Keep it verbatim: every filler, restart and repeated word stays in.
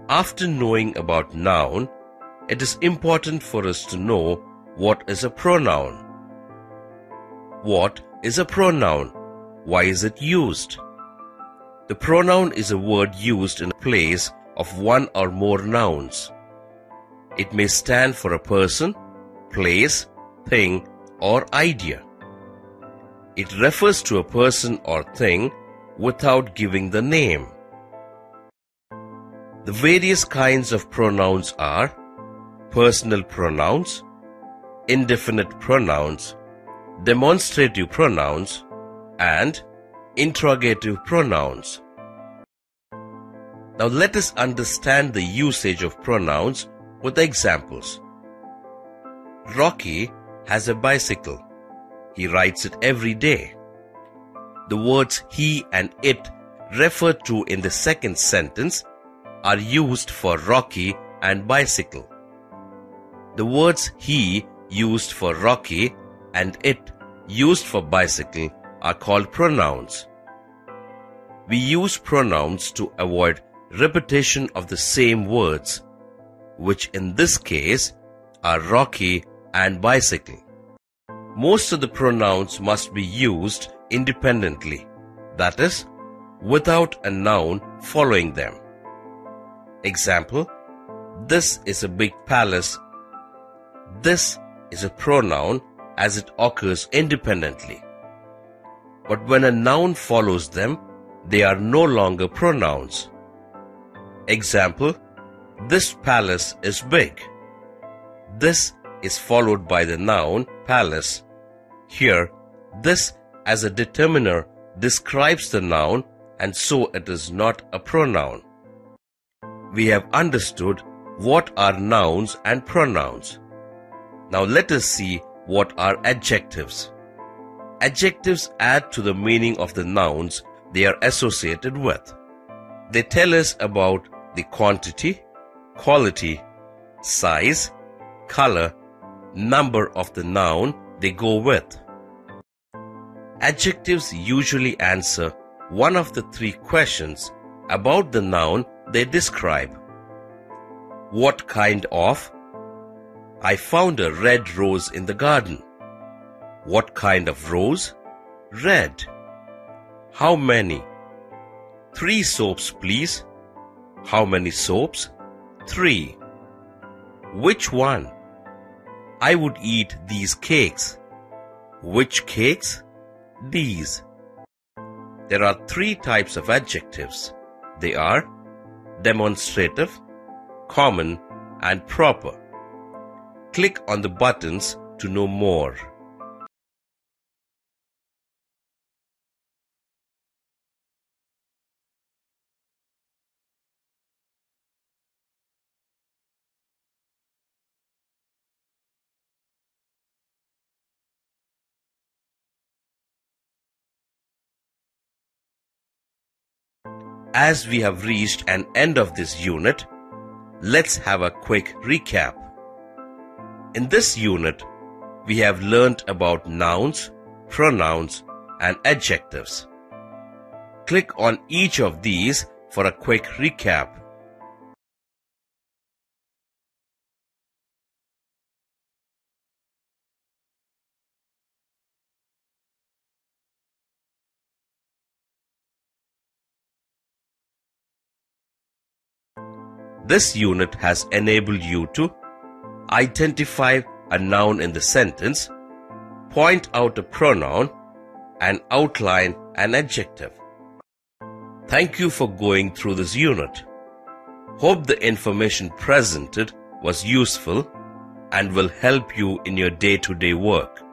After knowing about noun, it is important for us to know what is a pronoun. What is a pronoun? Why is it used? The pronoun is a word used in place of one or more nouns. It may stand for a person, place, thing, or idea. It refers to a person or thing without giving the name. The various kinds of pronouns are personal pronouns, indefinite pronouns, demonstrative pronouns, and interrogative pronouns. Now let us understand the usage of pronouns with examples. Rocky has a bicycle. He rides it every day. The words he and it referred to in the second sentence are used for Rocky and bicycle. The words he used for Rocky and it used for bicycle are called pronouns. We use pronouns to avoid repetition of the same words, which in this case are Rocky and bicycle. Most of the pronouns must be used independently, that is, without a noun following them. Example, this is a big palace. This is a pronoun as it occurs independently. But when a noun follows them, they are no longer pronouns. Example, this palace is big. This is followed by the noun palace. Here, this as a determiner describes the noun, and so it is not a pronoun. We have understood what are nouns and pronouns. Now let us see what are adjectives. Adjectives add to the meaning of the nouns they are associated with. They tell us about the quantity, quality, size, color, number of the noun they go with. Adjectives usually answer one of the three questions about the noun they describe. What kind of? I found a red rose in the garden. What kind of rose? Red. How many? Three soaps, please. How many soaps? Three. Which one? I would eat these cakes. Which cakes? These. There are three types of adjectives. They are demonstrative, common, and proper. Click on the buttons to know more. As we have reached an end of this unit, let's have a quick recap. In this unit, we have learnt about nouns, pronouns, and adjectives. Click on each of these for a quick recap. This unit has enabled you to identify a noun in the sentence, point out a pronoun, and outline an adjective. Thank you for going through this unit. Hope the information presented was useful and will help you in your day-to-day work.